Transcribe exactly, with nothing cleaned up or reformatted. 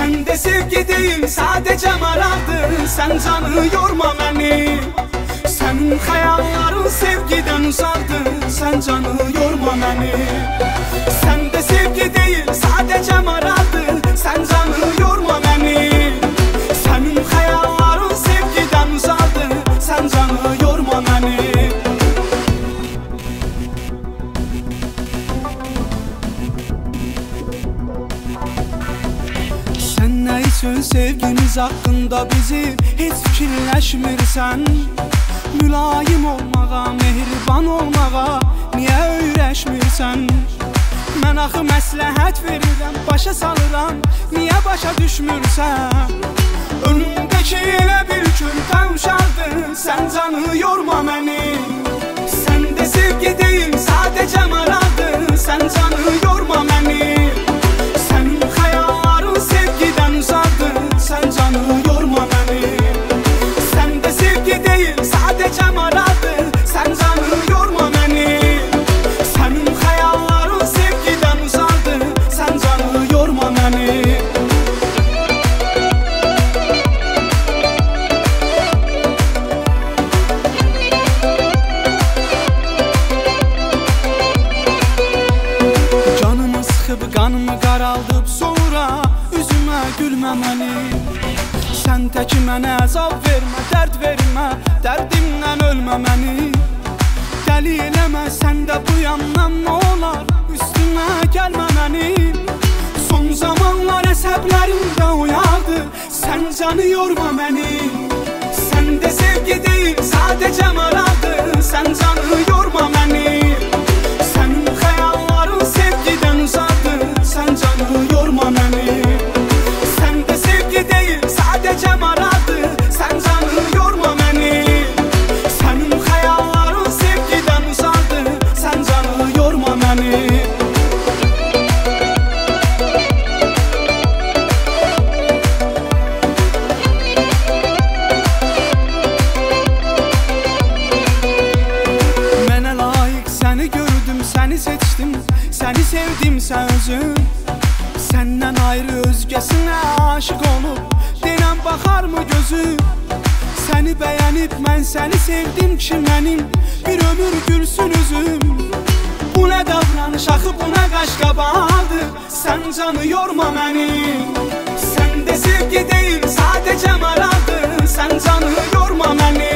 Sen de sevgi değil sadece maraqdır. Sen canı yorma beni. Senin hayalların sevgiden uzaqdır. Sen canı yorma beni. Sen de sevgi değil sadece maraqdır. Sen canı yorma beni. Senin hayalların sevgiden uzaqdır. Sen canı yorma beni. Sen ne için sevgimiz hakkında bizim hiç fikirləşmirsən? Mülayim olmağa, mehriban olmağa niyə öyrəşmirsən? Mən axı məsləhət verirəm, başa salıram, niyə başa düşmürsən? Önümdəki elə bir körpə uşaqdır. Sən canı yorma məni. Sən də sevgi deyil sadəcə maraqdır. Sən canı yorma məni. Sənin xəyalların sevgidən uzaqdır. Sən canı yorma məni. Sən də sevgi deyil sadəcə maraqdır. Sən canı yorma məni. Sənin xəyalların sevgidən uzaqdır. Sən canı yorma məni. Canımı sıxıb, qanımı qaraldıb, sonra üzümə gülməməni. Sən tək mənə əzab vermə, dərd vermə, dərdimdən ölməməni. Dəli eləmə, sən də bu yandan nə olar, üstümə gəlməməni. Son zamanlar əsəblərimdə oyaqdır. Sən canı yorma məni. Sən də sevgi deyil sadəcə maraqdır. Sən canı yorma məni. Sənin xəyalların sevgidən uzaqdır. Sən canı yorma məni. Sən də sevgi deyil sadəcə maraqdır. Sən canı yorma məni. Sənin xəyalların sevgidən uzaqdır. Sən canı yorma məni. Mənə layiq səni gördüm, səni seçdim, səni sevdimsə özüm. Səndən ayrı özgəsinə aşıq olub, denən baxarmı gözüm? Səni bəyənib mən səni sevdim ki mənim bir ömür gülsün üzüm. Bu nə davranış axı, bu nə qaşqabaqdır. Sən canı yorma məni. Sən də sevgi deyil sadəcə maraqdır. Sən canı yorma məni.